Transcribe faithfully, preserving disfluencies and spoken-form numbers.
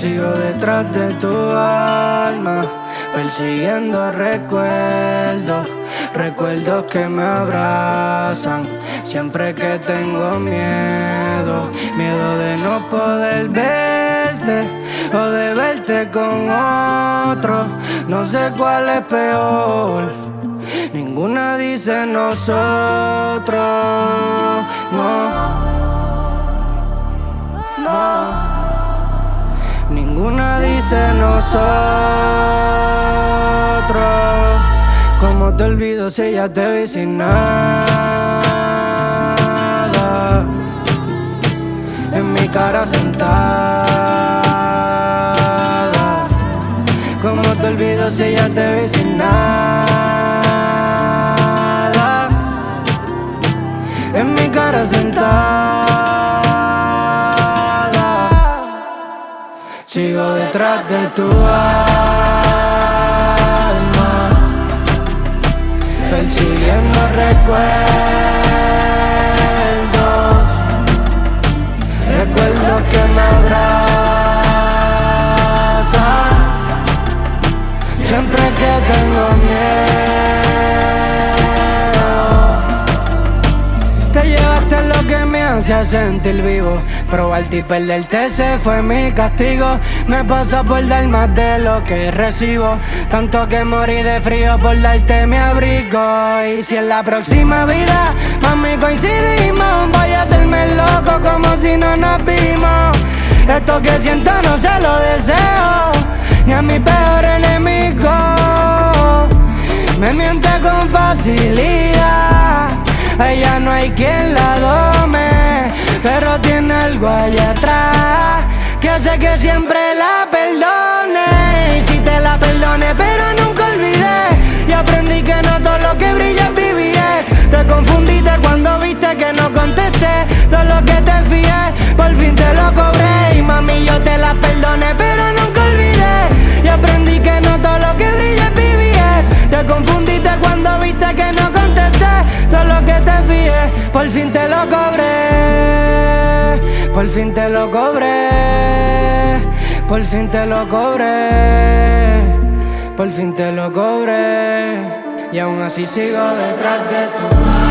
Sigo detrás de tu alma, persiguiendo recuerdos, recuerdos que me abrazan siempre que tengo miedo, miedo de no poder verte o de verte con otro. No sé cuál es peor, ninguna dice nosotros, no, no. Ninguna dice nosotros. ¿Cómo te olvido si ya te vi sin nada? En mi cara sentada. ¿Cómo te olvido si ya te vi sin nada? En mi cara sentada. Sigo detrás de tu alma, persiguiendo recuerdos, recuerdos que me abrazan siempre que tengo miedo. Te llevaste lo que me hacía sentir vivo. Probarte y perderte ese fue mi castigo. Me pasó por dar más de lo que recibo, tanto que morí de frío por darte mi abrigo. Y si en la próxima vida, mami, coincidimos, voy a hacerme loco como si no nos vimos. Esto que siento no se lo deseo ni a mi peor enemigo. Me miente con facilidad, ella no hay quien la dome, pero tiene algo allá atrás que hace que siempre la perdone. Y si te la perdone pero nunca olvidé, y aprendí que no todo lo que brilla es B B S. Te confundiste cuando viste que no contesté, todo lo que te fié, por fin te lo cobré. Y mami, yo te la perdoné pero nunca olvidé, y aprendí que no todo lo que brilla es B B S. Te confundiste cuando viste que no contesté, todo lo que te fié, por fin te lo cobré. Por fin te lo cobré, por fin te lo cobré, por fin te lo cobré. Y aún así sigo detrás de tu